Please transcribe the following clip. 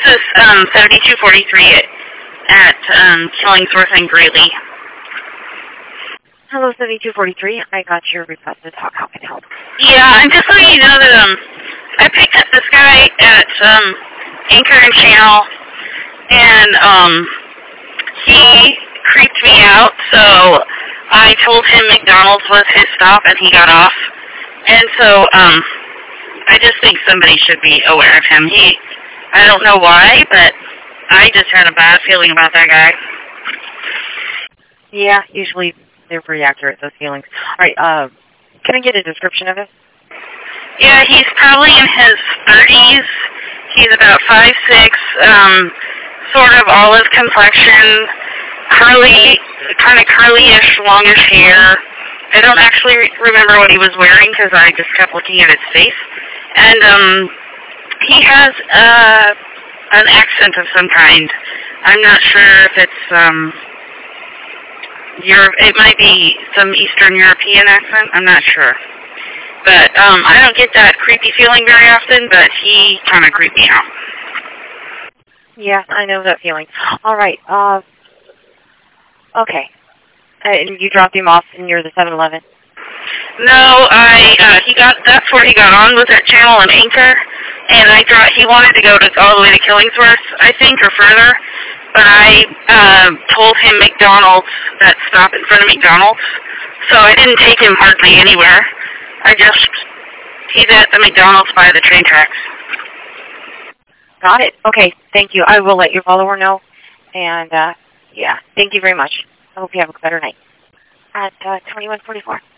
is 7243 at Killingsworth and Greeley. Hello, 7243. I got your request to talk. How can I help? Yeah, I'm just letting you know that I picked up this guy at Anchor and Channel, and he creeped me out, so I told him McDonald's was his stop, and he got off. And so I just think somebody should be aware of him. I don't know why, but I just had a bad feeling about that guy. Yeah, usually they're pretty accurate, those feelings. All right, can I get a description of it? Yeah, he's probably in his 30s. He's about 5'6", sort of olive complexion, curly, kind of curly-ish, longish hair. I don't actually remember what he was wearing because I just kept looking at his face. And he has an accent of some kind. I'm not sure if it's it might be some Eastern European accent. I'm not sure. But I don't get that creepy feeling very often, but he kind of creeped me out. Yeah, I know that feeling. All right. Okay. You dropped him off near the 7-Eleven? No, that's where he got on, was that Channel and Anchor. And he wanted to go all the way to Killingsworth, I think, or further. But I told him McDonald's, that stop in front of McDonald's. So I didn't take him hardly anywhere. He's at the McDonald's by the train tracks. Got it. Okay, thank you. I will let your follower know. And, yeah, thank you very much. I hope you have a better night. At 2144.